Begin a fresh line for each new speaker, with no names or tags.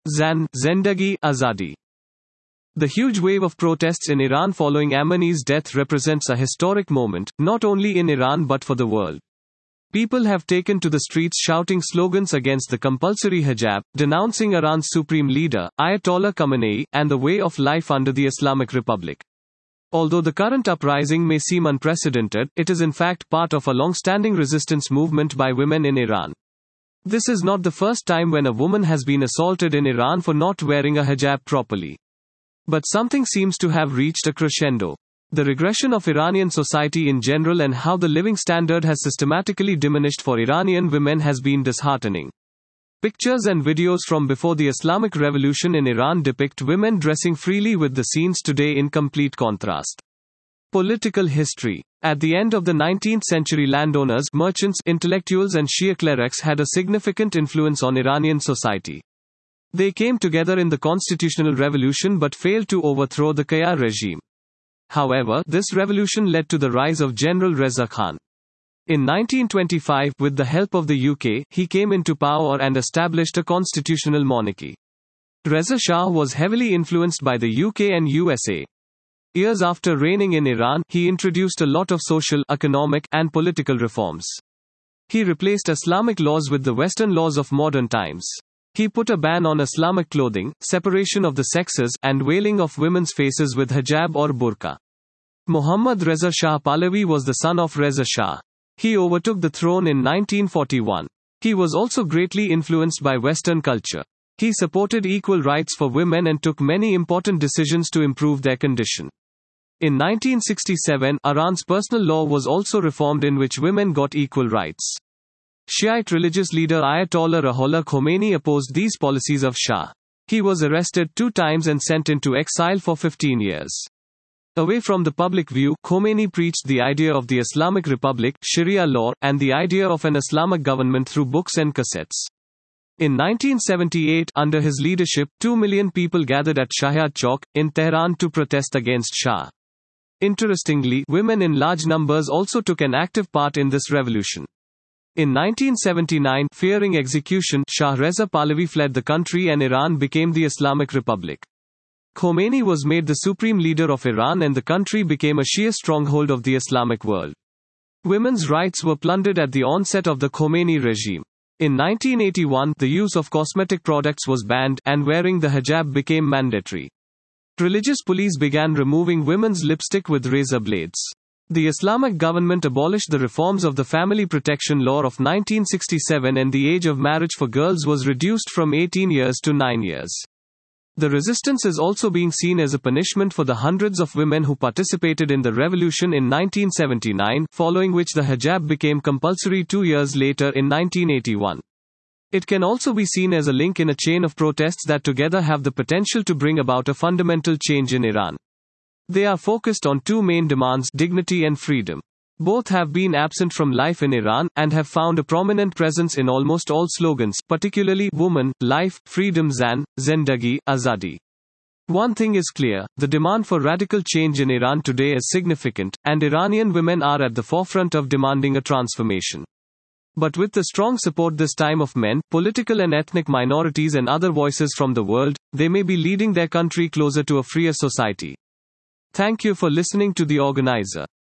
Zan, Zendagi, Azadi. The huge wave of protests in Iran following Amani's death represents a historic moment, not only in Iran but for the world. People have taken to the streets shouting slogans against the compulsory hijab, denouncing Iran's supreme leader, Ayatollah Khamenei, and the way of life under the Islamic Republic. Although the current uprising may seem unprecedented, it is in fact part of a long-standing resistance movement by women in Iran. This is not the first time when a woman has been assaulted in Iran for not wearing a hijab properly. But something seems to have reached a crescendo. The regression of Iranian society in general and how the living standard has systematically diminished for Iranian women has been disheartening. Pictures and videos from before the Islamic Revolution in Iran depict women dressing freely with the scenes today in complete contrast. Political history. At the end of the 19th century, landowners, merchants, intellectuals and Shia clerics had a significant influence on Iranian society. They came together in the constitutional revolution but failed to overthrow the Qaya regime. However, this revolution led to the rise of General Reza Khan. In 1925, with the help of the UK, he came into power and established a constitutional monarchy. Reza Shah was heavily influenced by the UK and USA. Years after reigning in Iran, he introduced a lot of social, economic, and political reforms. He replaced Islamic laws with the Western laws of modern times. He put a ban on Islamic clothing, separation of the sexes, and veiling of women's faces with hijab or burqa. Muhammad Reza Shah Pahlavi was the son of Reza Shah. He overtook the throne in 1941. He was also greatly influenced by Western culture. He supported equal rights for women and took many important decisions to improve their condition. In 1967, Iran's personal law was also reformed in which women got equal rights. Shiite religious leader Ayatollah Ruhollah Khomeini opposed these policies of Shah. He was arrested 2 times and sent into exile for 15 years. Away from the public view, Khomeini preached the idea of the Islamic Republic, Sharia law, and the idea of an Islamic government through books and cassettes. In 1978, under his leadership, 2 million people gathered at Shahid Chowk, in Tehran to protest against Shah. Interestingly, women in large numbers also took an active part in this revolution. In 1979, fearing execution, Shah Reza Pahlavi fled the country and Iran became the Islamic Republic. Khomeini was made the supreme leader of Iran and the country became a Shia stronghold of the Islamic world. Women's rights were plundered at the onset of the Khomeini regime. In 1981, the use of cosmetic products was banned, and wearing the hijab became mandatory. Religious police began removing women's lipstick with razor blades. The Islamic government abolished the reforms of the Family Protection Law of 1967 and the age of marriage for girls was reduced from 18 years to 9 years. The resistance is also being seen as a punishment for the hundreds of women who participated in the revolution in 1979, following which the hijab became compulsory 2 years later in 1981. It can also be seen as a link in a chain of protests that together have the potential to bring about a fundamental change in Iran. They are focused on 2 main demands: dignity and freedom. Both have been absent from life in Iran, and have found a prominent presence in almost all slogans, particularly woman, life, freedom, Zan, Zendagi, Azadi. One thing is clear: the demand for radical change in Iran today is significant, and Iranian women are at the forefront of demanding a transformation. But with the strong support this time of men, political and ethnic minorities and other voices from the world, they may be leading their country closer to a freer society. Thank you for listening to The Organizer.